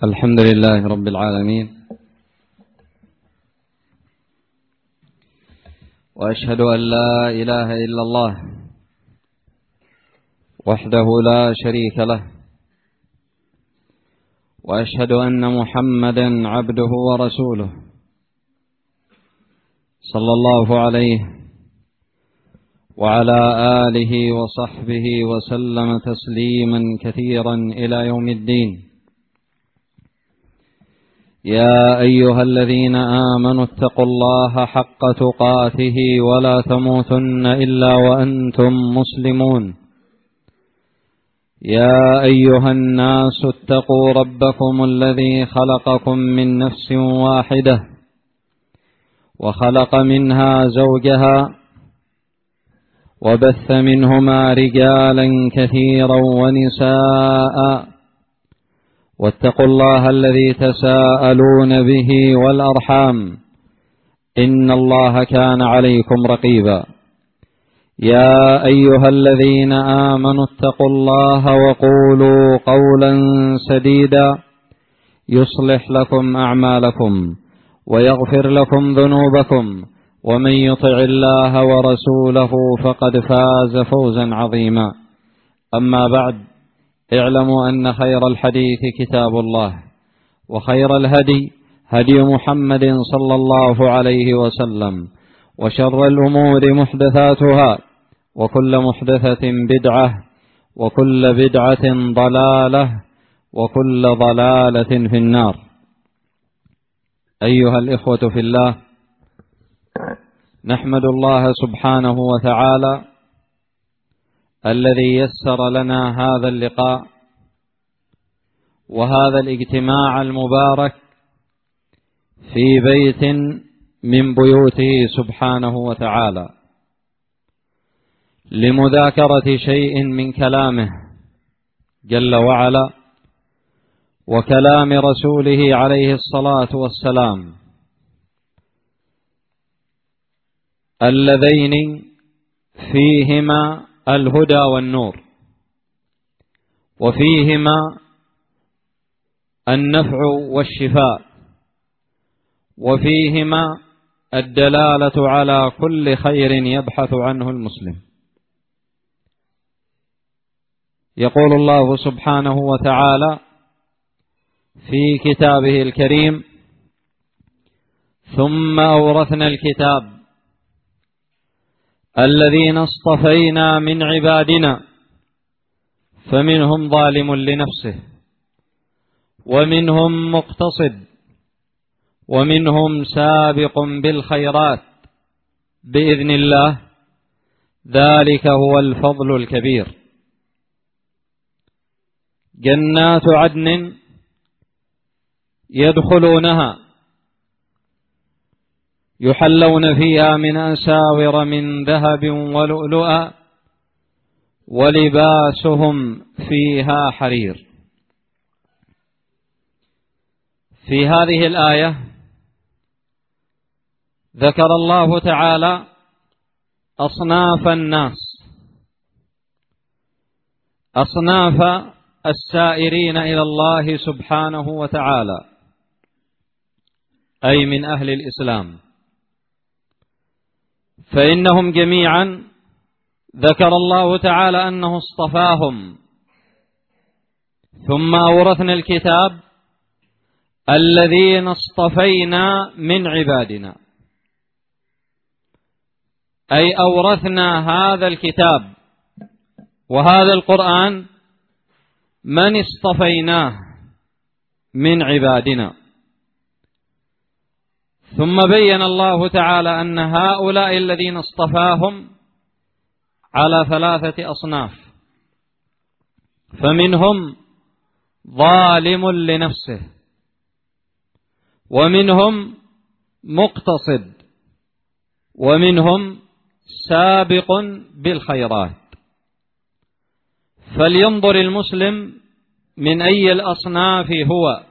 الحمد لله رب العالمين، وأشهد أن لا إله إلا الله وحده لا شريك له، وأشهد أن محمدا عبده ورسوله صلى الله عليه وعلى آله وصحبه وسلم تسليما كثيرا إلى يوم الدين. يا أيها الذين آمنوا اتقوا الله حق تقاته ولا تموتن إلا وأنتم مسلمون. يا أيها الناس اتقوا ربكم الذي خلقكم من نفس واحدة وخلق منها زوجها وبث منهما رجالا كثيرا ونساء، واتقوا الله الذي تساءلون به والأرحام إن الله كان عليكم رقيبا. يا أيها الذين آمنوا اتقوا الله وقولوا قولا سديدا يصلح لكم أعمالكم ويغفر لكم ذنوبكم، ومن يطع الله ورسوله فقد فاز فوزا عظيما. أما بعد، اعلموا أن خير الحديث كتاب الله، وخير الهدي هدي محمد صلى الله عليه وسلم، وشر الأمور محدثاتها، وكل محدثة بدعة، وكل بدعة ضلالة، وكل ضلالة في النار. أيها الإخوة في الله، نحمد الله سبحانه وتعالى الذي يسر لنا هذا اللقاء وهذا الاجتماع المبارك في بيت من بيوته سبحانه وتعالى لمذاكرة شيء من كلامه جل وعلا وكلام رسوله عليه الصلاة والسلام، اللذين فيهما الهدى والنور، وفيهما النفع والشفاء، وفيهما الدلالة على كل خير يبحث عنه المسلم. يقول الله سبحانه وتعالى في كتابه الكريم: ثم أورثنا الكتاب الذين اصطفينا من عبادنا فمنهم ظالم لنفسه ومنهم مقتصد ومنهم سابق بالخيرات بإذن الله، ذلك هو الفضل الكبير. جنات عدن يدخلونها يحلون فيها من أساور من ذهب ولؤلؤا ولباسهم فيها حرير. في هذه الآية ذكر الله تعالى أصناف الناس، أصناف السائرين إلى الله سبحانه وتعالى، أي من أهل الإسلام، فإنهم جميعا ذكر الله تعالى أنه اصطفاهم. ثم أورثنا الكتاب الذين اصطفينا من عبادنا، أي أورثنا هذا الكتاب وهذا القرآن من اصطفيناه من عبادنا. ثم بين الله تعالى أن هؤلاء الذين اصطفاهم على ثلاثة أصناف، فمنهم ظالم لنفسه، ومنهم مقتصد، ومنهم سابق بالخيرات. فلينظر المسلم من أي الأصناف هو.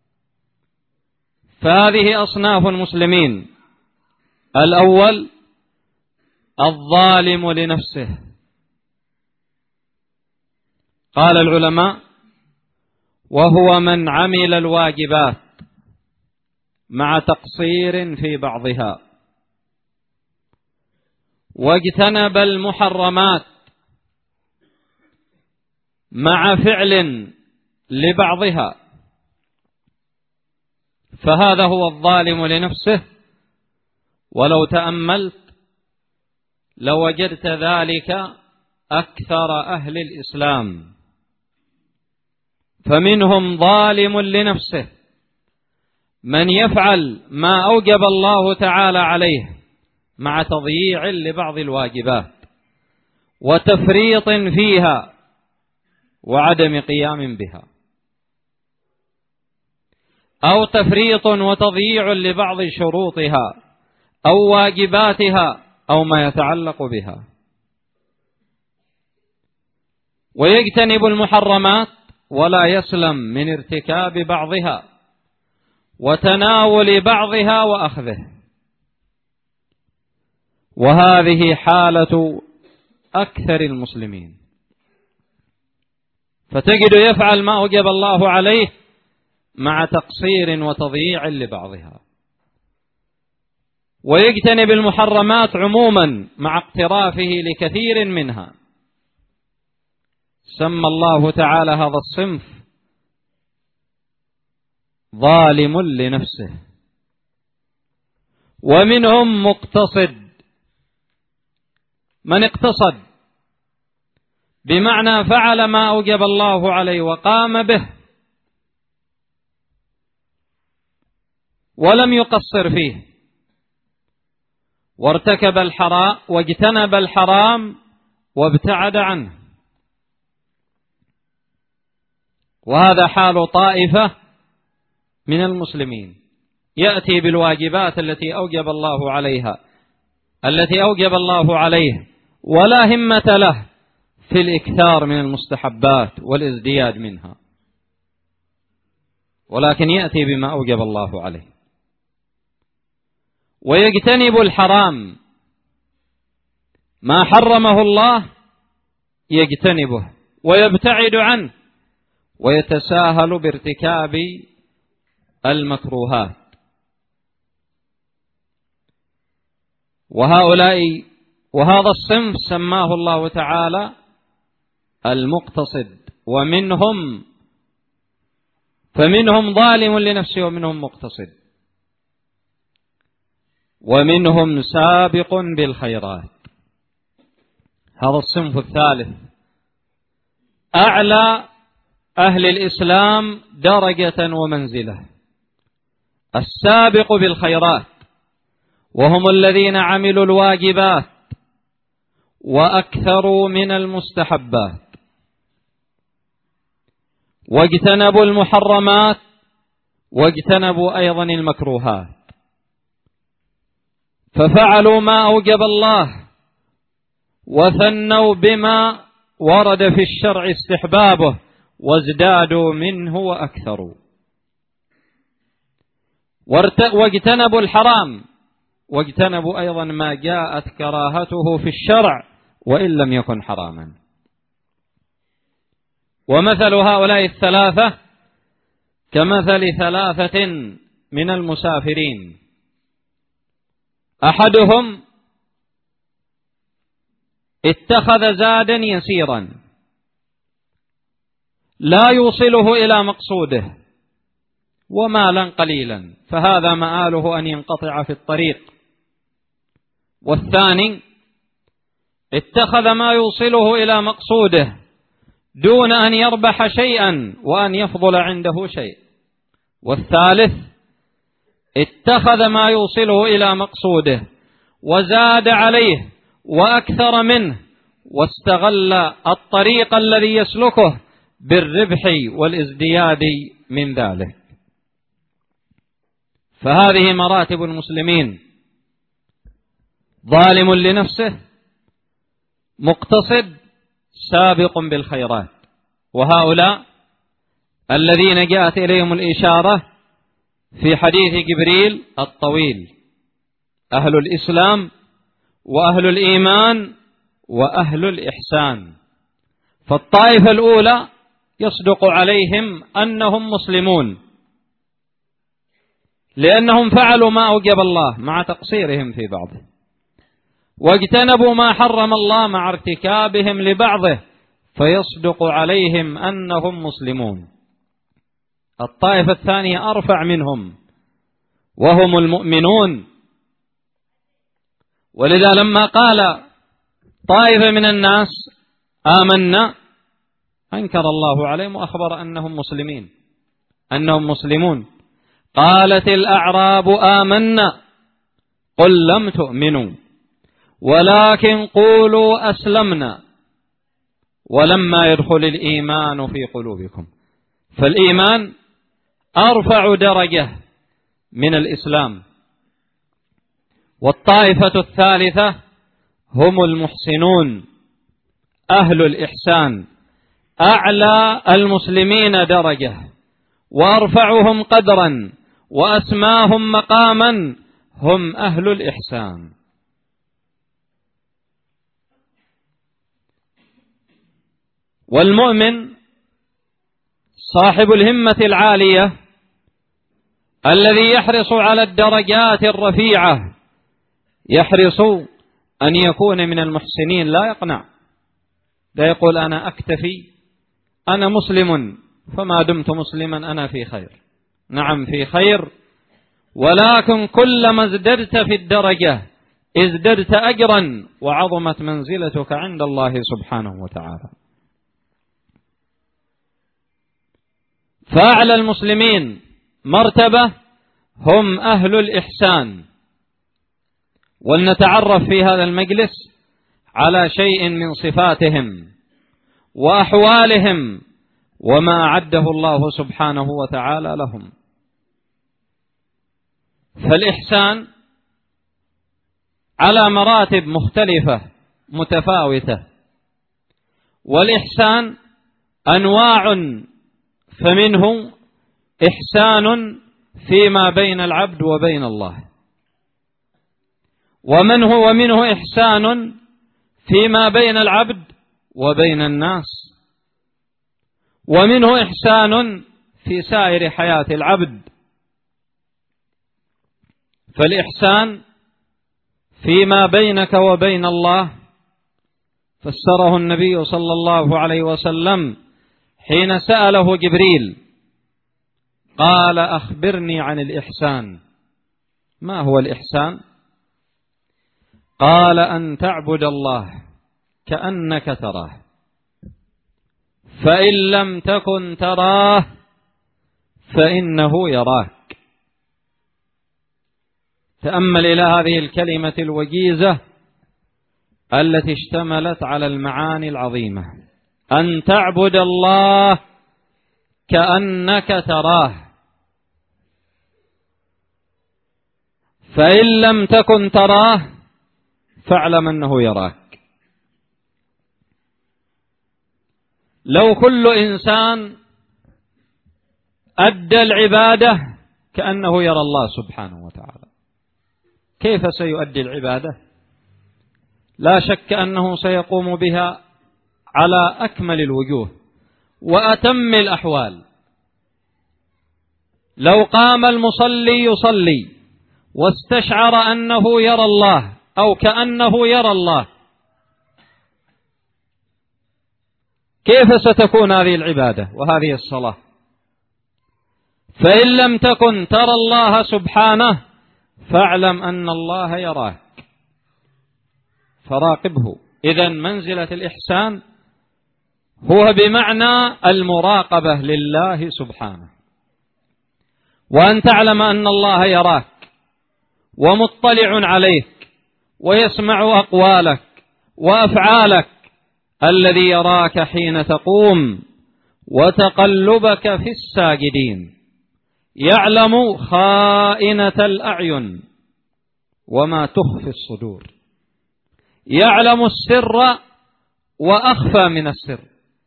فهذه أصناف المسلمين: الأول الظالم لنفسه. قال العلماء: وهو من عمل الواجبات مع تقصير في بعضها، واجتنب المحرمات مع فعل لبعضها، فهذا هو الظالم لنفسه. ولو تأملت لوجدت ذلك أكثر أهل الإسلام، فمنهم ظالم لنفسه من يفعل ما أوجب الله تعالى عليه مع تضييع لبعض الواجبات وتفريط فيها وعدم قيام بها، أو تفريط وتضييع لبعض شروطها أو واجباتها أو ما يتعلق بها، ويجتنب المحرمات ولا يسلم من ارتكاب بعضها وتناول بعضها وأخذه. وهذه حالة أكثر المسلمين، فتجد يفعل ما أوجب الله عليه مع تقصير وتضييع لبعضها، ويجتنب المحرمات عموما مع اقترافه لكثير منها. سمى الله تعالى هذا الصنف ظالم لنفسه. ومنهم مقتصد، من اقتصد بمعنى فعل ما أوجب الله عليه وقام به ولم يقصر فيه، وارتكب الحرام واجتنب الحرام وابتعد عنه. وهذا حال طائفة من المسلمين، يأتي بالواجبات التي أوجب الله عليه ولا همة له في الإكثار من المستحبات والازدياد منها، ولكن يأتي بما أوجب الله عليه. ويجتنب الحرام، ما حرمه الله يجتنبه ويبتعد عنه ويتساهل بارتكاب المكروهات. وهذا الصنف سماه الله تعالى المقتصد. فمنهم ظالم لنفسه ومنهم مقتصد ومنهم سابق بالخيرات. هذا الصنف الثالث أعلى أهل الإسلام درجة ومنزلة، السابق بالخيرات، وهم الذين عملوا الواجبات وأكثروا من المستحبات واجتنبوا المحرمات واجتنبوا أيضا المكروهات، ففعلوا ما أوجب الله وثنوا بما ورد في الشرع استحبابه وازدادوا منه وأكثروا، واجتنبوا الحرام واجتنبوا أيضا ما جاءت كراهته في الشرع وإن لم يكن حراما. ومثل هؤلاء الثلاثة كمثل ثلاثة من المسافرين، أحدهم اتخذ زادا يسيرا لا يوصله إلى مقصوده ومالا قليلا، فهذا مآله أن ينقطع في الطريق. والثاني اتخذ ما يوصله إلى مقصوده دون أن يربح شيئا وأن يفضل عنده شيء. والثالث اتخذ ما يوصله إلى مقصوده وزاد عليه وأكثر منه واستغل الطريق الذي يسلكه بالربح والازدياد من ذلك. فهذه مراتب المسلمين: ظالم لنفسه، مقتصد، سابق بالخيرات. وهؤلاء الذين جاءت إليهم الإشارة في حديث جبريل الطويل: أهل الإسلام وأهل الإيمان وأهل الإحسان. فالطائفة الأولى يصدق عليهم أنهم مسلمون، لأنهم فعلوا ما أوجب الله مع تقصيرهم في بعضه، واجتنبوا ما حرم الله مع ارتكابهم لبعضه، فيصدق عليهم أنهم مسلمون. الطائفة الثانية أرفع منهم وهم المؤمنون، ولذا لما قال طائفة من الناس آمنا أنكر الله عليهم وأخبر أنهم مسلمون. قالت الأعراب آمنا قل لم تؤمنوا ولكن قولوا أسلمنا ولما يدخل الإيمان في قلوبكم. فالإيمان أرفع درجة من الإسلام. والطائفة الثالثة هم المحسنون أهل الإحسان، أعلى المسلمين درجة وأرفعهم قدرا وأسماهم مقاما، هم أهل الإحسان. والمؤمن صاحب الهمة العالية الذي يحرص على الدرجات الرفيعة، يحرص أن يكون من المحسنين، لا يقنع، لا يقول أنا أكتفي، أنا مسلم فما دمت مسلما أنا في خير. نعم في خير، ولكن كلما ازددت في الدرجة ازددت أجرا وعظمت منزلتك عند الله سبحانه وتعالى. فأعلى المسلمين مرتبة هم أهل الإحسان. ولنتعرف في هذا المجلس على شيء من صفاتهم وأحوالهم وما أعده الله سبحانه وتعالى لهم. فالإحسان على مراتب مختلفة متفاوتة، والإحسان أنواع، فمنه إحسان فيما بين العبد وبين الله، ومنه إحسان فيما بين العبد وبين الناس، ومنه إحسان في سائر حياة العبد. فالإحسان فيما بينك وبين الله فسره النبي صلى الله عليه وسلم حين سأله جبريل قال أخبرني عن الإحسان. ما هو الإحسان؟ قال أن تعبد الله كأنك تراه فإن لم تكن تراه فإنه يراك. تأمل إلى هذه الكلمة الوجيزة التي اشتملت على المعاني العظيمة، أن تعبد الله كأنك تراه فإن لم تكن تراه فاعلم أنه يراك. لو كل إنسان أدى العبادة كأنه يرى الله سبحانه وتعالى، كيف سيؤدي العبادة؟ لا شك أنه سيقوم بها على أكمل الوجوه وأتم الأحوال. لو قام المصلي يصلي واستشعر أنه يرى الله أو كأنه يرى الله، كيف ستكون هذه العبادة وهذه الصلاة؟ فإن لم تكن ترى الله سبحانه فاعلم أن الله يراك فراقبه. إذن منزلة الإحسان هو بمعنى المراقبة لله سبحانه، وأن تعلم أن الله يراك ومطلع عليك ويسمع أقوالك وأفعالك، الذي يراك حين تقوم وتقلبك في الساجدين، يعلم خائنة الأعين وما تخفي الصدور، يعلم السر وأخفى من السر،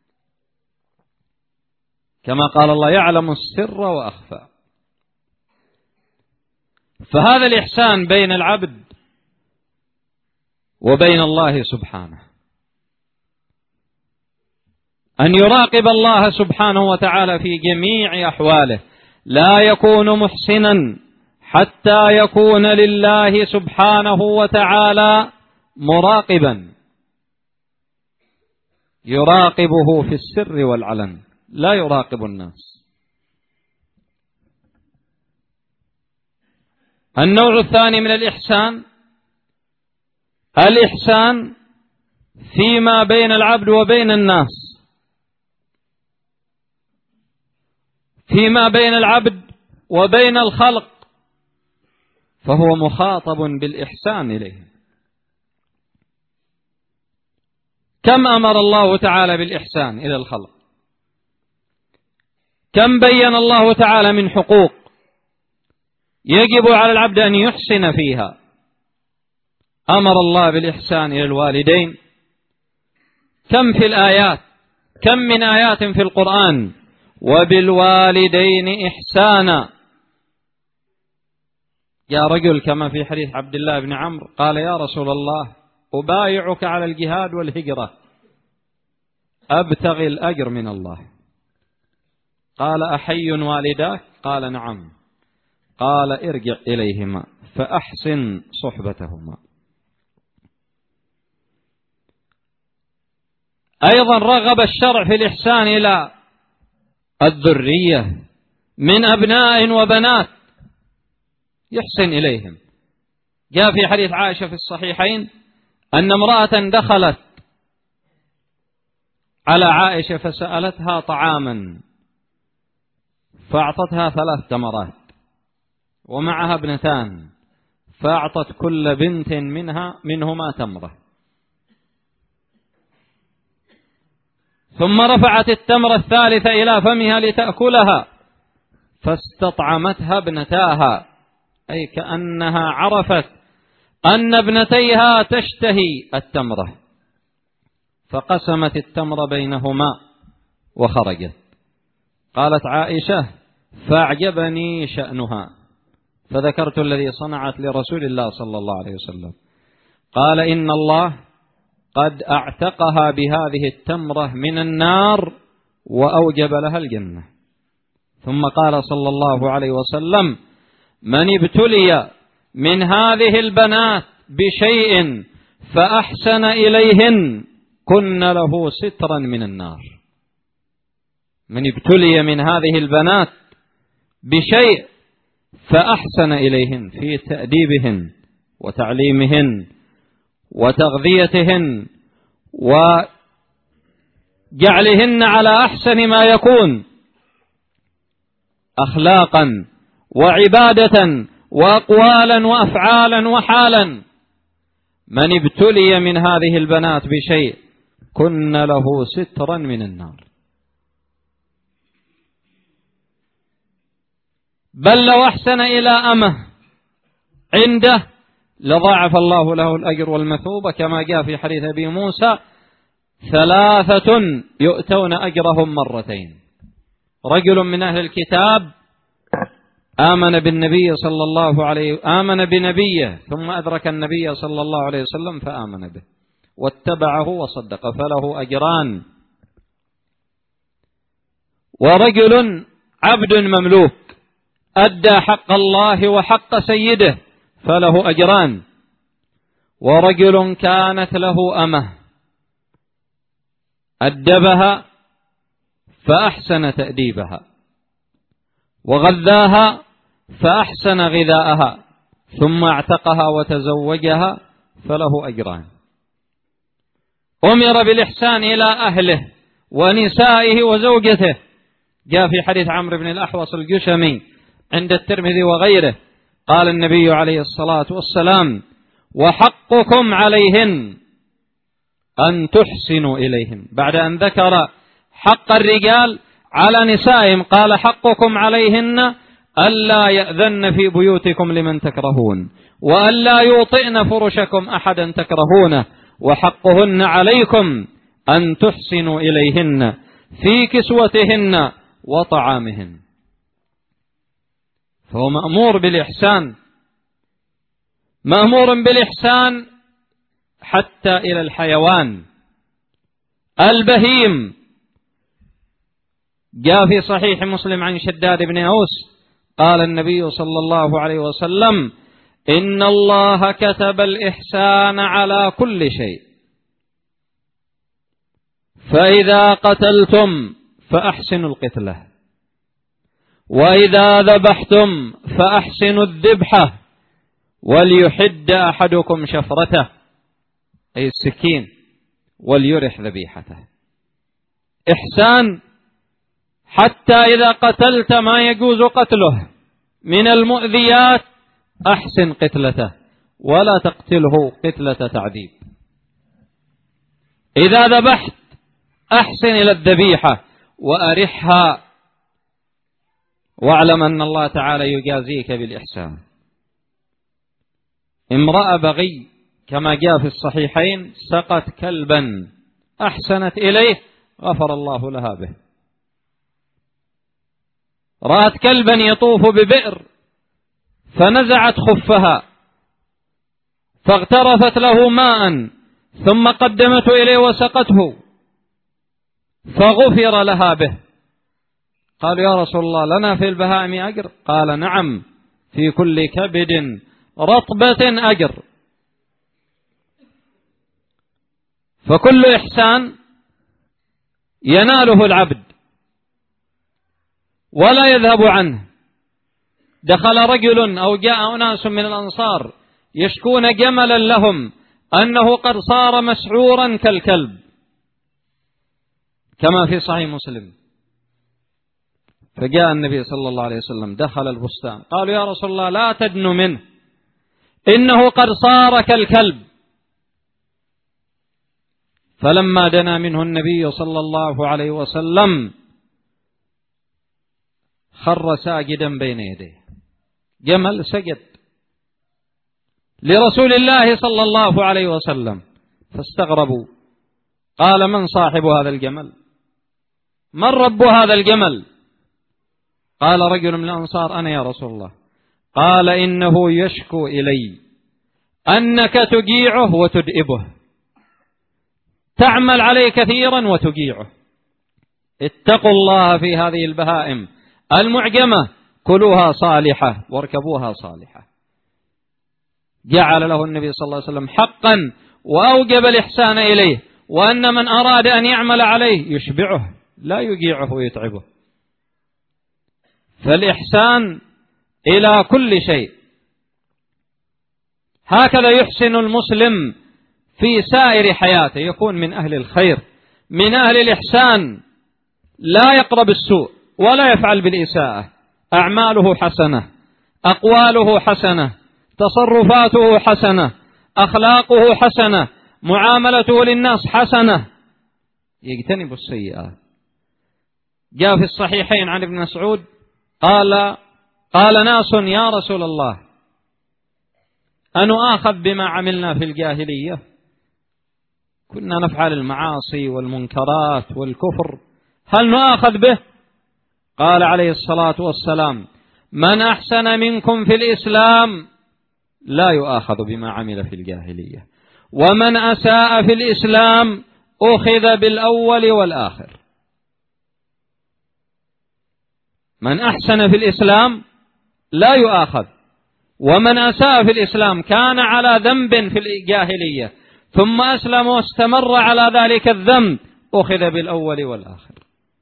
كما قال الله يعلم السر وأخفى. فهذا الإحسان بين العبد وبين الله سبحانه، أن يراقب الله سبحانه وتعالى في جميع أحواله، لا يكون محسنا حتى يكون لله سبحانه وتعالى مراقبا يراقبه في السر والعلن، لا يراقب الناس. النوع الثاني من الإحسان، الإحسان فيما بين العبد وبين الناس، فيما بين العبد وبين الخلق، فهو مخاطب بالإحسان إليهم. كم أمر الله تعالى بالإحسان إلى الخلق، كم بين الله تعالى من حقوق يجب على العبد أن يحسن فيها. أمر الله بالإحسان إلى الوالدين، كم في الآيات، كم من آيات في القرآن: وبالوالدين إحسانا. يا رجل كما في حديث عبد الله بن عمرو قال: يا رسول الله أبايعك على الجهاد والهجرة أبتغي الأجر من الله. قال: أحي والداك؟ قال: نعم. قال: ارجع إليهما فأحسن صحبتهما. أيضا رغب الشرع في الإحسان إلى الذرية من أبناء وبنات، يحسن إليهم. جاء في حديث عائشة في الصحيحين أن امرأة دخلت على عائشة فسألتها طعاما فأعطتها 3 تمرات ومعها ابنتان، فأعطت كل بنت منهما تمرة، ثم رفعت التمرة الثالثة إلى فمها لتأكلها فاستطعمتها ابنتاها، أي كأنها عرفت أن ابنتيها تشتهي التمرة، فقسمت التمر بينهما وخرجت. قالت عائشة: فأعجبني شأنها، فذكرت الذي صنعت لرسول الله صلى الله عليه وسلم. قال: إن الله قد أعتقها بهذه التمرة من النار وأوجب لها الجنة. ثم قال صلى الله عليه وسلم: من ابتلي من هذه البنات بشيء فأحسن إليهن كن له سترا من النار. من ابتلي من هذه البنات بشيء فأحسن إليهن في تأديبهن وتعليمهن وتغذيتهن وجعلهن على أحسن ما يكون أخلاقا وعبادة وأقوالا وأفعالا وحالا، من ابتلي من هذه البنات بشيء كن له سترا من النار. بل لو أحسن إلى أمه عنده لضاعف الله له الأجر والمثوبة، كما جاء في حديث أبي موسى: 3 يؤتون أجرهم 2 رجل من أهل الكتاب آمن بنبيه ثم أدرك النبي صلى الله عليه وسلم فآمن به واتبعه وصدق فله أجران. ورجل عبد مملوك أدى حق الله وحق سيده فله أجران. ورجل كانت له أمه أدبها فأحسن تأديبها وغذاها فأحسن غذاءها ثم اعتقها وتزوجها فله أجران. أمر بالإحسان إلى أهله ونسائه وزوجته، جاء في حديث عمرو بن الأحوص الجشمي عند الترمذي وغيره قال النبي عليه الصلاة والسلام: وحقكم عليهن أن تحسنوا إليهن، بعد أن ذكر حق الرجال على نسائهم قال: حقكم عليهن ألا يأذن في بيوتكم لمن تكرهون وألا يوطئن فرشكم أحدا تكرهونه، وحقهن عليكم أن تحسنوا إليهن في كسوتهن وطعامهن. فهو مأمور بالإحسان، مأمور بالإحسان حتى إلى الحيوان البهيم جاء في صحيح مسلم عن شداد بن أوس قال النبي صلى الله عليه وسلم: إن الله كتب الإحسان على كل شيء، فإذا قتلتم فأحسنوا القتلة، وإذا ذبحتم فأحسنوا الذبحة، وليحد أحدكم شفرته أي السكين وليرح ذبيحته. إحسان حتى إذا قتلت ما يجوز قتله من المؤذيات أحسن قتلته ولا تقتله قتلة تعذيب. إذا ذبحت أحسن إلى الذبيحة وأرحها، واعلم أن الله تعالى يجازيك بالإحسان. امرأة بغي كما جاء في الصحيحين سقت كلبا أحسنت إليه غفر الله لها به. رأت كلبا يطوف ببئر فنزعت خفها فاغترفت له ماء ثم قدمته إليه وسقته فغفر لها به. قالوا: يا رسول الله لنا في البهائم أجر؟ قال: نعم، في كل كبد رطبة أجر. فكل إحسان يناله العبد ولا يذهب عنه. دخل رجل أو جاء أناس من الأنصار يشكون جملا لهم أنه قد صار مسعورا كالكلب كما في صحيح مسلم. فجاء النبي صلى الله عليه وسلم دخل البستان، قالوا: يا رسول الله لا تدن منه إنه قد صار كالكلب. فلما دنا منه النبي صلى الله عليه وسلم خر ساجدا بين يديه. جمل سجد لرسول الله صلى الله عليه وسلم فاستغربوا. قال: من صاحب هذا الجمل؟ من رب هذا الجمل؟ قال رجل من الأنصار: أنا يا رسول الله. قال: إنه يشكو إلي أنك تجيعه وتدئبه، تعمل عليه كثيرا وتجيعه. اتقوا الله في هذه البهائم المعجمة، كلوها صالحة واركبوها صالحة. جعل له النبي صلى الله عليه وسلم حقا وأوجب الإحسان إليه، وأن من أراد أن يعمل عليه يشبعه لا يجيعه ويتعبه. فالإحسان إلى كل شيء. هكذا يحسن المسلم في سائر حياته، يكون من أهل الخير من أهل الإحسان، لا يقرب السوء ولا يفعل بالإساءة. أعماله حسنة، أقواله حسنة، تصرفاته حسنة، أخلاقه حسنة، معاملته للناس حسنة، يجتنب السيئات. جاء في الصحيحين عن ابن مسعود قال ناس: يا رسول الله أنؤاخذ بما عملنا في الجاهلية؟ كنا نفعل المعاصي والمنكرات والكفر، هل نؤاخذ به؟ قال عليه الصلاة والسلام: من أحسن منكم في الإسلام لا يؤاخذ بما عمل في الجاهلية، ومن أساء في الإسلام أخذ بالأول والآخر. من أحسن في الإسلام لا يؤاخذ، ومن أساء في الإسلام كان على ذنب في الجاهلية ثم أسلم واستمر على ذلك الذنب أخذ بالأول والآخر.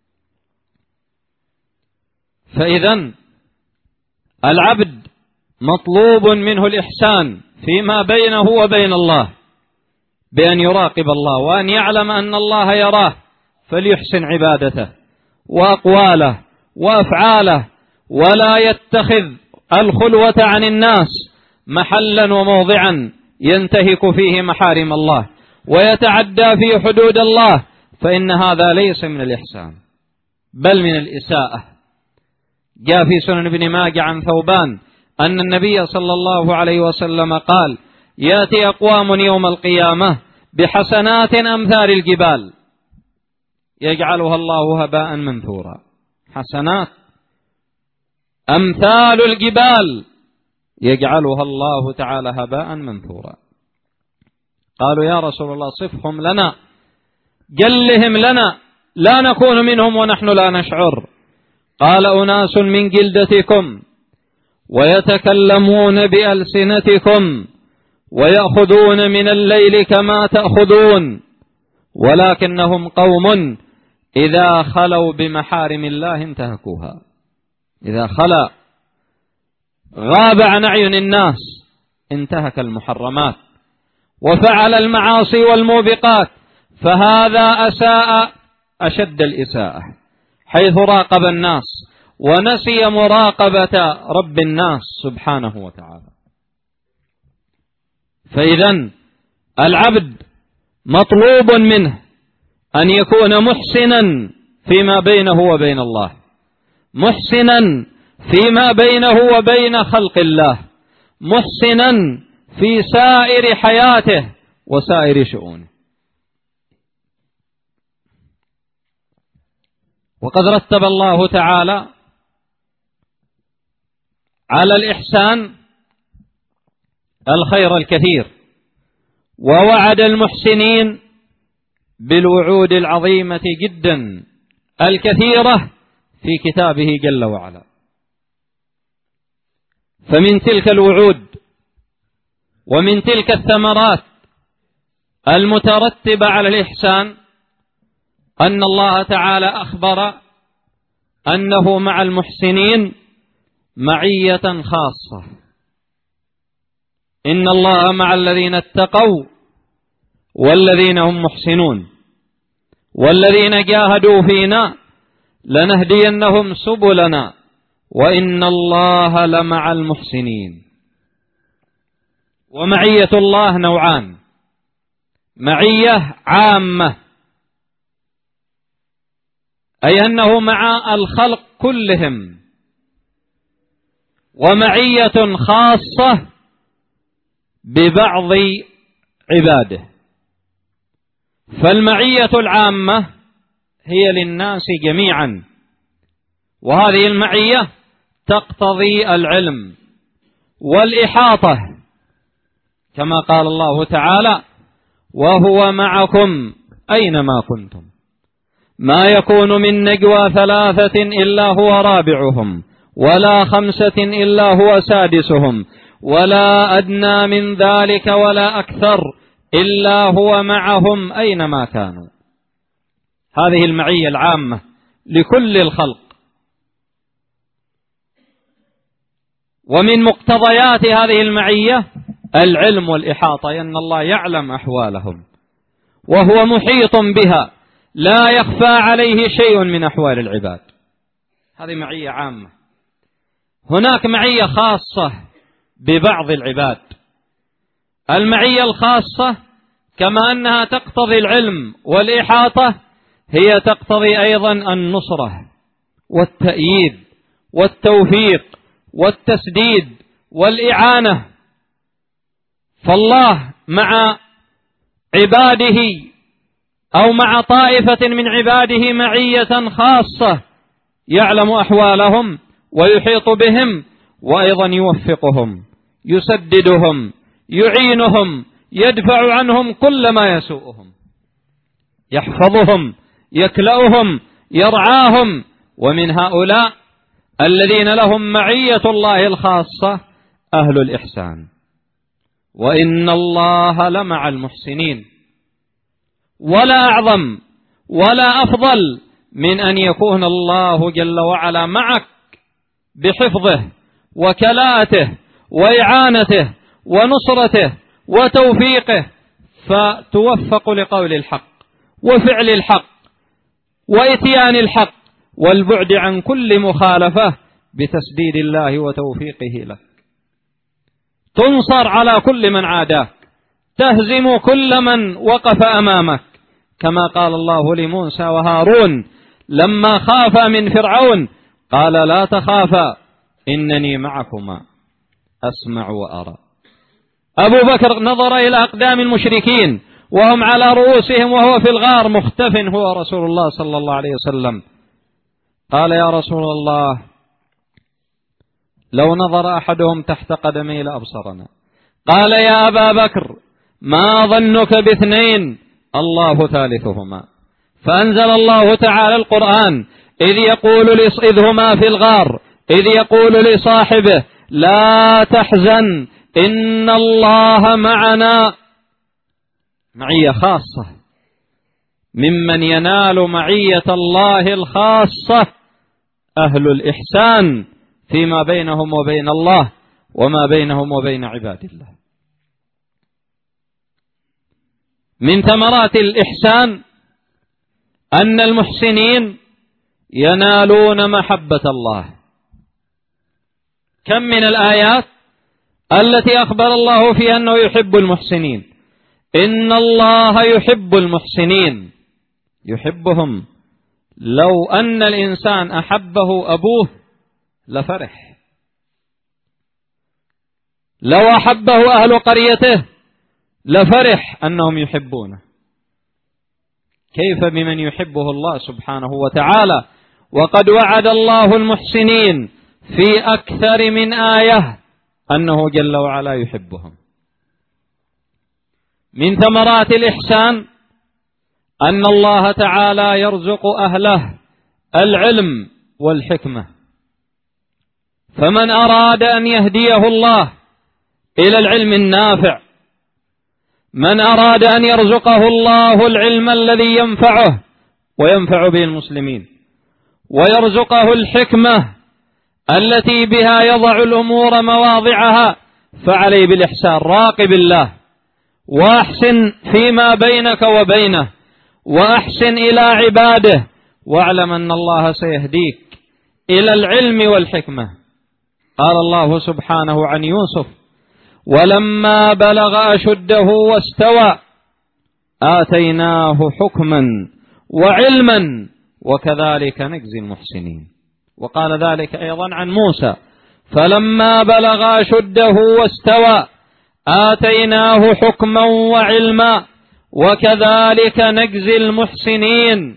فإذن العبد مطلوب منه الإحسان فيما بينه وبين الله، بأن يراقب الله وأن يعلم أن الله يراه، فليحسن عبادته وأقواله وأفعاله، ولا يتخذ الخلوة عن الناس محلا وموضعا ينتهك فيه محارم الله ويتعدى فيه حدود الله، فإن هذا ليس من الإحسان بل من الإساءة. جاء في سنن ابن ماجه عن ثوبان أن النبي صلى الله عليه وسلم قال: يأتي أقوام يوم القيامة بحسنات أمثال الجبال يجعلها الله هباء منثورا. حسنات أمثال الجبال يجعلها الله تعالى هباء منثورا. قالوا: يا رسول الله صفهم لنا، جلهم لنا لا نكون منهم ونحن لا نشعر. قال أناس من جلدتكم ويتكلمون بألسنتكم ويأخذون من الليل كما تأخذون، ولكنهم قوم إذا خلوا بمحارم الله انتهكوها. إذا خلا غاب عن أعين الناس انتهك المحرمات وفعل المعاصي والموبقات، فهذا أساء أشد الإساءة، حيث راقب الناس ونسي مراقبة رب الناس سبحانه وتعالى. فإذن العبد مطلوب منه أن يكون محسنا فيما بينه وبين الله، محسنا فيما بينه وبين خلق الله، محسنا في سائر حياته وسائر شؤونه. وقد رتب الله تعالى على الإحسان الخير الكثير، ووعد المحسنين بالوعود العظيمة جدا الكثيرة في كتابه جل وعلا. فمن تلك الوعود ومن تلك الثمرات المترتبة على الإحسان أن الله تعالى أخبر أنه مع المحسنين معية خاصة. إن الله مع الذين اتقوا والذين هم محسنون، والذين جاهدوا فينا لنهدينهم سبلنا وإن الله لمع المحسنين. ومعية الله نوعان: معية عامة، أي أنه مع الخلق كلهم، ومعية خاصة ببعض عباده. فالمعية العامة هي للناس جميعا، وهذه المعية تقتضي العلم والإحاطة، كما قال الله تعالى: وهو معكم أينما كنتم، ما يكون من نجوى ثلاثة إلا هو رابعهم، ولا خمسة إلا هو سادسهم، ولا أدنى من ذلك ولا أكثر إلا هو معهم أينما كانوا. هذه المعية العامة لكل الخلق. ومن مقتضيات هذه المعية العلم والإحاطة، أن الله يعلم أحوالهم وهو محيط بها، لا يخفى عليه شيء من أحوال العباد. هذه معية عامة. هناك معية خاصة ببعض العباد. المعية الخاصة كما أنها تقتضي العلم والإحاطة، هي تقتضي أيضا النصرة والتأييد والتوفيق والتسديد والإعانة. فالله مع عباده أو مع طائفة من عباده معية خاصة، يعلم أحوالهم ويحيط بهم، وأيضا يوفقهم، يسددهم، يعينهم، يدفع عنهم كل ما يسوءهم، يحفظهم، يكلأهم، يرعاهم. ومن هؤلاء الذين لهم معية الله الخاصة أهل الإحسان. وإن الله لمع المحسنين. ولا أعظم ولا أفضل من أن يكون الله جل وعلا معك بحفظه وكلاءته وإعانته ونصرته وتوفيقه، فتوفق لقول الحق وفعل الحق وإتيان الحق والبعد عن كل مخالفة بتسديد الله وتوفيقه لك. تنصر على كل من عاداك، تهزم كل من وقف أمامك، كما قال الله لموسى وهارون لما خافا من فرعون: قال لا تخافا إنني معكما أسمع وأرى. أبو بكر نظر إلى أقدام المشركين وهم على رؤوسهم وهو في الغار مختف هو رسول الله صلى الله عليه وسلم، قال: يا رسول الله، لو نظر أحدهم تحت قدمي لأبصرنا. قال: يا أبا بكر، ما ظنك باثنين الله ثالثهما. فأنزل الله تعالى القرآن إذ هما في الغار إذ يقول لصاحبه لا تحزن إن الله معنا، معية خاصة. ممن ينال معية الله الخاصة أهل الإحسان فيما بينهم وبين الله وما بينهم وبين عباد الله. من ثمرات الإحسان أن المحسنين ينالون محبة الله. كم من الآيات التي أخبر الله فيها أنه يحب المحسنين. إن الله يحب المحسنين، يحبهم. لو أن الإنسان أحبه أبوه لفرح، لو أحبه أهل قريته لفرح أنهم يحبونه. كيف بمن يحبه الله سبحانه وتعالى؟ وقد وعد الله المحسنين في أكثر من آية أنه جل وعلا يحبهم. من ثمرات الإحسان أن الله تعالى يرزق أهله العلم والحكمة. فمن أراد أن يهديه الله إلى العلم النافع، من أراد أن يرزقه الله العلم الذي ينفعه وينفع به المسلمين، ويرزقه الحكمة التي بها يضع الأمور مواضعها، فعليه بالإحسان. راقب الله وأحسن فيما بينك وبينه، وأحسن إلى عباده، واعلم أن الله سيهديك إلى العلم والحكمة. قال الله سبحانه عن يوسف ولما بلغ أشده واستوى آتيناه حكما وعلما وكذلك نجزي المحسنين. وقال ذلك أيضا عن موسى فلما بلغ أشده واستوى آتيناه حكما وعلما وكذلك نجزي المحسنين.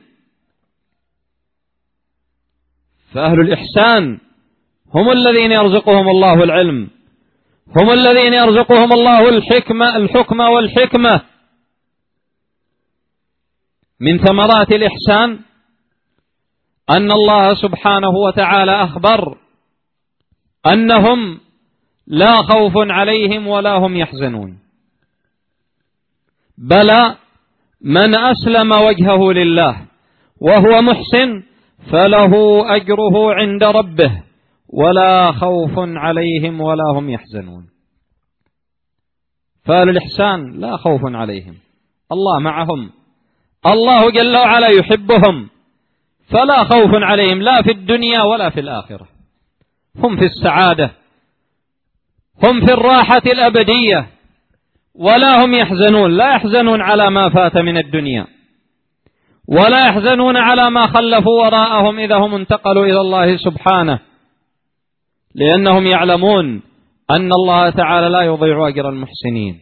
فأهل الإحسان هم الذين يرزقهم الله العلم، هم الذين يرزقهم الله الحكمة والحكمة. من ثمرات الإحسان أن الله سبحانه وتعالى أخبر أنهم لا خوف عليهم ولا هم يحزنون، بل من أسلم وجهه لله وهو محسن فله أجره عند ربه ولا خوف عليهم ولا هم يحزنون. فأهل الإحسان لا خوف عليهم، الله معهم، الله جل وعلا يحبهم، فلا خوف عليهم لا في الدنيا ولا في الآخرة. هم في السعادة، هم في الراحة الأبدية، ولا هم يحزنون، لا يحزنون على ما فات من الدنيا، ولا يحزنون على ما خلفوا وراءهم إذا هم انتقلوا إلى الله سبحانه، لأنهم يعلمون أن الله تعالى لا يضيع أجر المحسنين.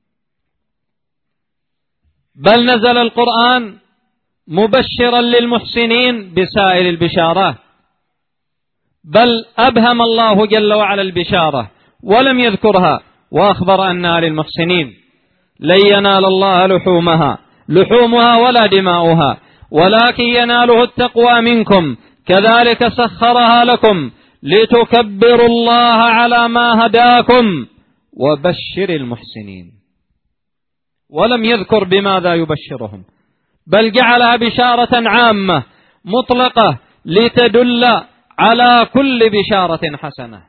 بل نزل القرآن مبشرا للمحسنين بسائر البشارات، بل أبهم الله جل وعلا البشارة ولم يذكرها، وأخبر أنها للمحسنين. لن ينال الله لحومها ولا دماؤها ولكن يناله التقوى منكم كذلك سخرها لكم لتكبروا الله على ما هداكم وبشر المحسنين. ولم يذكر بماذا يبشرهم، بل جعلها بشارة عامة مطلقة لتدل على كل بشارة حسنة.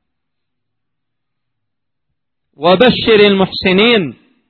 وبشر المحسنين.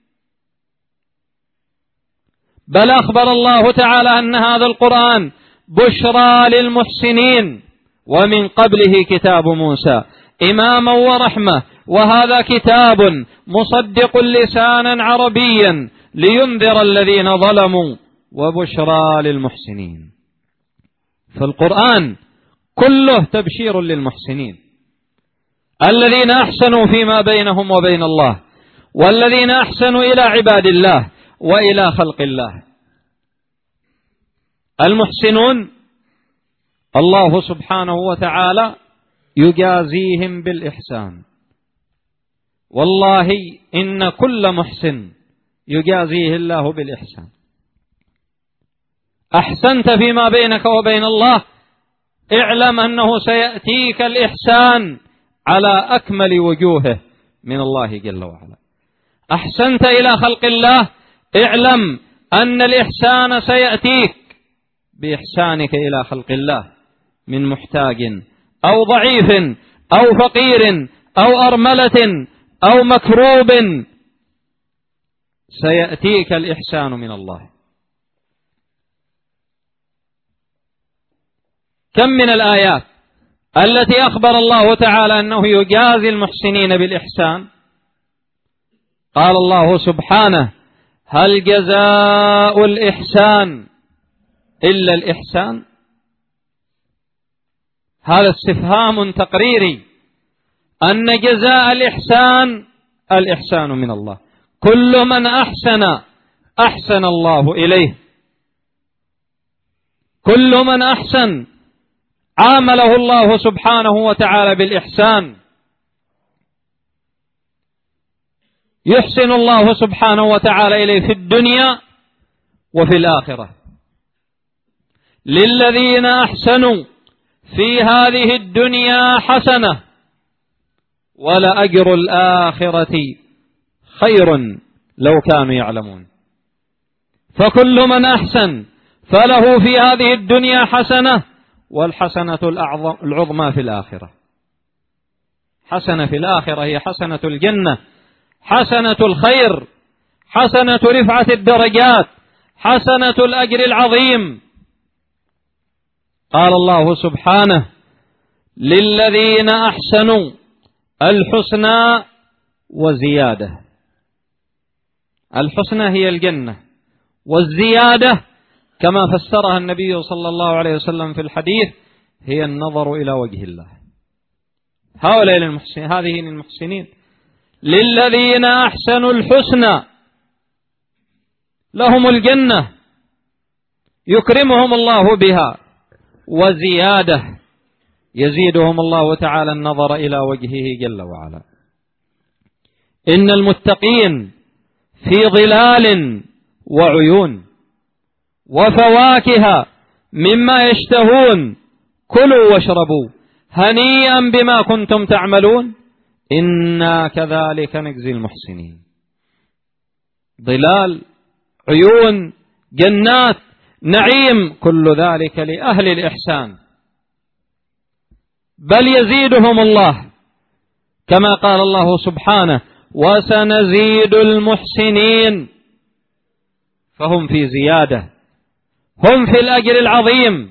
بل أخبر الله تعالى أن هذا القرآن بشرى للمحسنين، ومن قبله كتاب موسى إماما ورحمة، وهذا كتاب مصدق لسانا عربيا لينذر الذين ظلموا وبشرى للمحسنين. فالقرآن كله تبشير للمحسنين الذين أحسنوا فيما بينهم وبين الله، والذين أحسنوا إلى عباد الله وإلى خلق الله. المحسنون الله سبحانه وتعالى يجازيهم بالإحسان. والله إن كل محسن يجازيه الله بالإحسان. أحسنت فيما بينك وبين الله، اعلم أنه سيأتيك الإحسان على أكمل وجوهه من الله جل وعلا. أحسنت إلى خلق الله، اعلم أن الإحسان سيأتيك بإحسانك إلى خلق الله من محتاج أو ضعيف أو فقير أو أرملة أو مكروب، سيأتيك الإحسان من الله. كم من الآيات التي أخبر الله تعالى أنه يجازي المحسنين بالإحسان. قال الله سبحانه: هل جزاء الإحسان إلا الإحسان؟ هذا استفهام تقريري، أن جزاء الإحسان من الله. كل من أحسن الله إليه، كل من أحسن عامله الله سبحانه وتعالى بالإحسان. يحسن الله سبحانه وتعالى إليه في الدنيا وفي الآخرة. للذين أحسنوا في هذه الدنيا حسنة ولأجر الآخرة خير لو كانوا يعلمون. فكل من أحسن فله في هذه الدنيا حسنة، والحسنة العظمى في الآخرة. حسنة في الآخرة هي حسنة الجنة، حسنة الخير، حسنة رفعة الدرجات، حسنة الأجر العظيم. قال الله سبحانه: للذين أحسنوا الحسنى وزيادة. الحسنى هي الجنة، والزيادة كما فسرها النبي صلى الله عليه وسلم في الحديث هي النظر إلى وجه الله. هؤلاء المحسنين، هذه المحسنين. للذين أحسنوا الحسنى، لهم الجنة يكرمهم الله بها، وزيادة يزيدهم الله تعالى النظر إلى وجهه جل وعلا. إن المتقين في ظلال وعيون وفواكه مما يشتهون، كلوا واشربوا هنيئا بما كنتم تعملون إنا كذلك نجزي المحسنين. ظلال، عيون، جنات، نعيم، كل ذلك لأهل الإحسان، بل يزيدهم الله كما قال الله سبحانه: وسنزيد المحسنين. فهم في زيادة، هم في الأجر العظيم.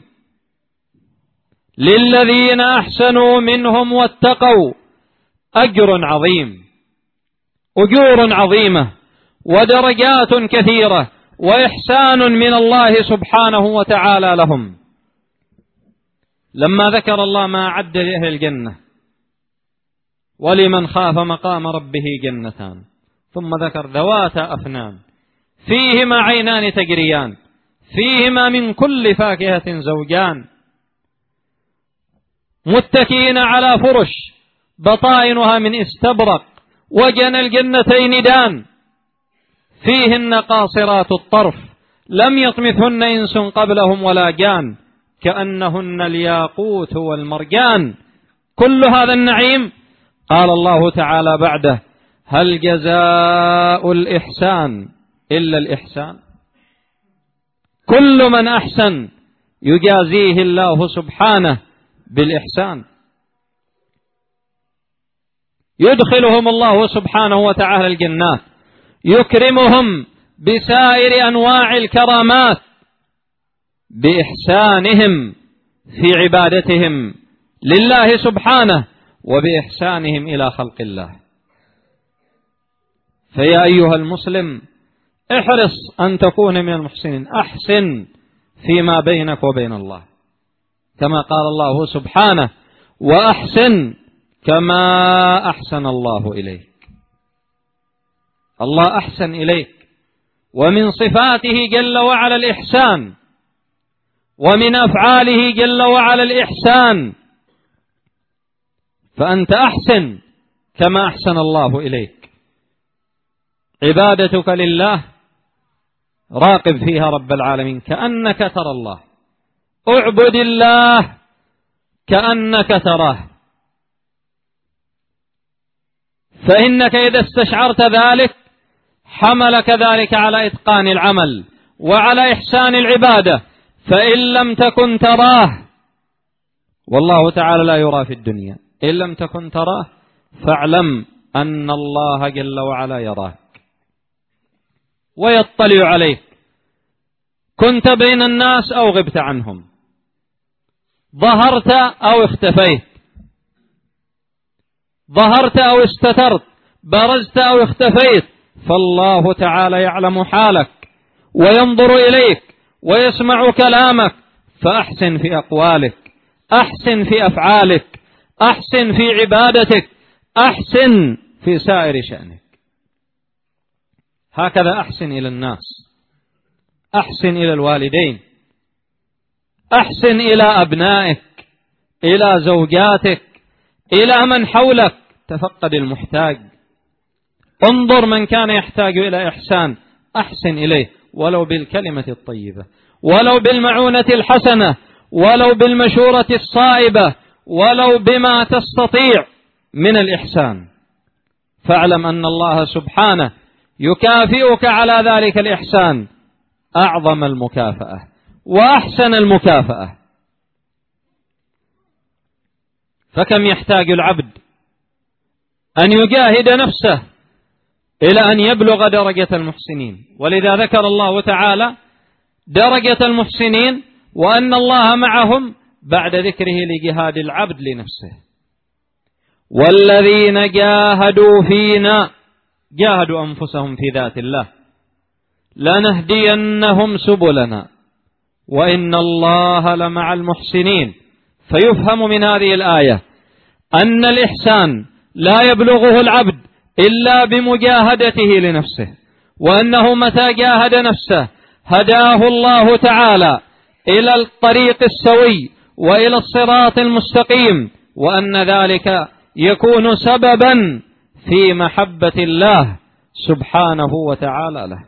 للذين أحسنوا منهم واتقوا أجر عظيم، أجور عظيمة ودرجات كثيرة وإحسان من الله سبحانه وتعالى لهم. لما ذكر الله ما أعد لأهل الجنة: ولمن خاف مقام ربه جنتان، ثم ذكر ذواتا أفنان فيهما عينان تجريان فيهما من كل فاكهة زوجان متكئين على فرش بطائنها من استبرق وجنى الجنتين دان فيهن قاصرات الطرف لم يطمثهن إنس قبلهم ولا جان كأنهن الياقوت والمرجان. كل هذا النعيم قال الله تعالى بعده: هل جزاء الإحسان إلا الإحسان؟ كل من أحسن يجازيه الله سبحانه بالإحسان. يدخلهم الله سبحانه وتعالى الجنات، يكرمهم بسائر أنواع الكرامات بإحسانهم في عبادتهم لله سبحانه وبإحسانهم إلى خلق الله. فيا أيها المسلم، احرص أن تكون من المحسنين، أحسن فيما بينك وبين الله، كما قال الله سبحانه: وأحسن كما أحسن الله إليك. الله أحسن إليك، ومن صفاته جل وعلا الإحسان، ومن أفعاله جل وعلا الإحسان، فأنت أحسن كما أحسن الله إليك. عبادتك لله راقب فيها رب العالمين كأنك ترى الله، اعبد الله كأنك تراه، فإنك إذا استشعرت ذلك حملك ذلك على إتقان العمل وعلى إحسان العبادة. فإن لم تكن تراه، والله تعالى لا يرى في الدنيا، إن لم تكن تراه فاعلم أن الله جل وعلا يراك ويطلع عليك، كنت بين الناس أو غبت عنهم، ظهرت أو اختفيت، ظهرت أو استترت، برزت أو اختفيت، فالله تعالى يعلم حالك وينظر إليك ويسمع كلامك. فأحسن في أقوالك، أحسن في أفعالك، أحسن في عبادتك، أحسن في سائر شأنك. هكذا أحسن إلى الناس، أحسن إلى الوالدين، أحسن إلى أبنائك، إلى زوجاتك، إلى من حولك. تفقد المحتاج، انظر من كان يحتاج إلى إحسان، أحسن إليه ولو بالكلمة الطيبة، ولو بالمعونة الحسنة، ولو بالمشورة الصائبة، ولو بما تستطيع من الإحسان. فاعلم أن الله سبحانه يكافئك على ذلك الإحسان أعظم المكافأة وأحسن المكافأة. فكم يحتاج العبد أن يجاهد نفسه إلى أن يبلغ درجة المحسنين. ولذا ذكر الله تعالى درجة المحسنين وأن الله معهم بعد ذكره لجهاد العبد لنفسه. والذين جاهدوا فينا، جاهدوا أنفسهم في ذات الله، لنهدينهم سبلنا وإن الله لمع المحسنين. فيفهم من هذه الآية أن الإحسان لا يبلغه العبد إلا بمجاهدته لنفسه، وأنه متى جاهد نفسه هداه الله تعالى إلى الطريق السوي وإلى الصراط المستقيم، وأن ذلك يكون سببا في محبة الله سبحانه وتعالى له.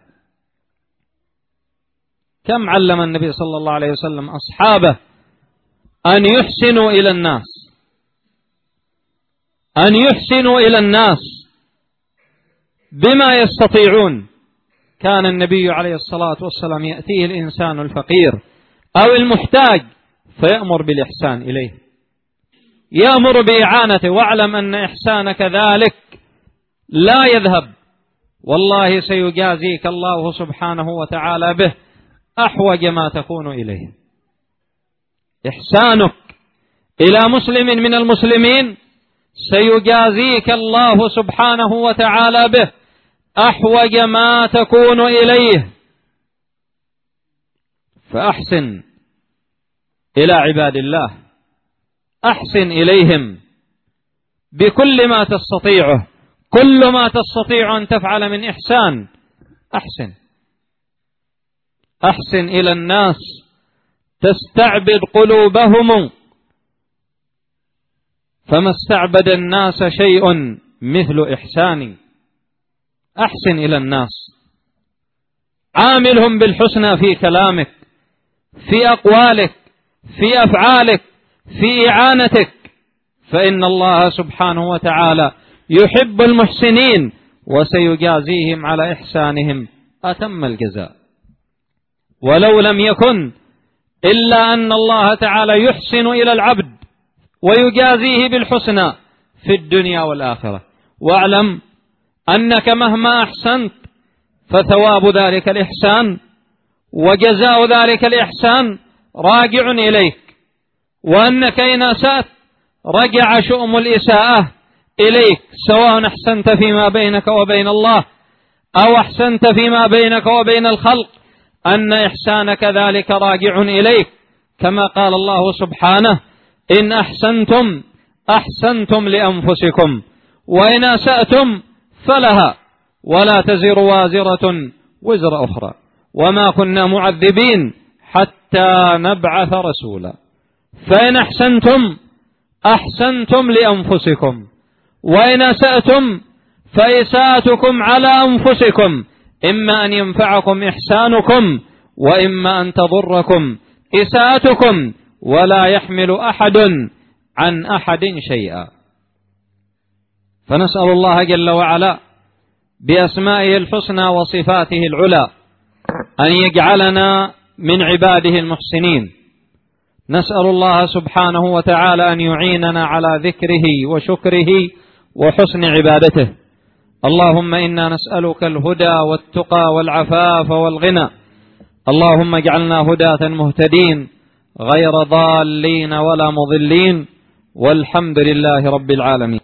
كم علم النبي صلى الله عليه وسلم أصحابه أن يحسنوا إلى الناس، أن يحسنوا إلى الناس بما يستطيعون. كان النبي عليه الصلاة والسلام يأتيه الإنسان الفقير أو المحتاج فيأمر بالإحسان إليه، يأمر بإعانته، واعلم أن إحسانك ذلك لا يذهب، والله سيجازيك الله سبحانه وتعالى به أحوج ما تكون إليه. إحسانك إلى مسلم من المسلمين سيجازيك الله سبحانه وتعالى به أحوج ما تكون إليه. فأحسن إلى عباد الله، أحسن إليهم بكل ما تستطيعه، كل ما تستطيع أن تفعل من إحسان أحسن. أحسن إلى الناس تستعبد قلوبهم، فما استعبد الناس شيء مثل إحساني. أحسن إلى الناس، عاملهم بالحسنى في كلامك، في أقوالك، في أفعالك، في إعانتك، فإن الله سبحانه وتعالى يحب المحسنين وسيجازيهم على إحسانهم أتم الجزاء. ولو لم يكن إلا أن الله تعالى يحسن إلى العبد ويجازيه بالحسنى في الدنيا والآخرة. واعلم أنك مهما أحسنت فثواب ذلك الإحسان وجزاء ذلك الإحسان راجع إليك، وأنك إن أسأت رجع شؤم الإساءة إليك، سواء أحسنت فيما بينك وبين الله أو أحسنت فيما بينك وبين الخلق، أن إحسانك ذلك راجع إليك، كما قال الله سبحانه: إن أحسنتم أحسنتم لأنفسكم وإن أسأتم فلها ولا تزر وازرة وزر أخرى وما كنا معذبين حتى نبعث رسولا. فإن أحسنتم أحسنتم لأنفسكم وإن أسأتم فإساءتكم على أنفسكم، إما أن ينفعكم إحسانكم وإما أن تضركم إساءتكم، ولا يحمل أحد عن أحد شيئا. فنسأل الله جل وعلا بأسمائه الحسنى وصفاته العلى أن يجعلنا من عباده المحسنين. نسأل الله سبحانه وتعالى أن يعيننا على ذكره وشكره وحسن عبادته. اللهم إنا نسألك الهدى والتقى والعفاف والغنى. اللهم اجعلنا هداة مهتدين غير ضالين ولا مضلين، والحمد لله رب العالمين.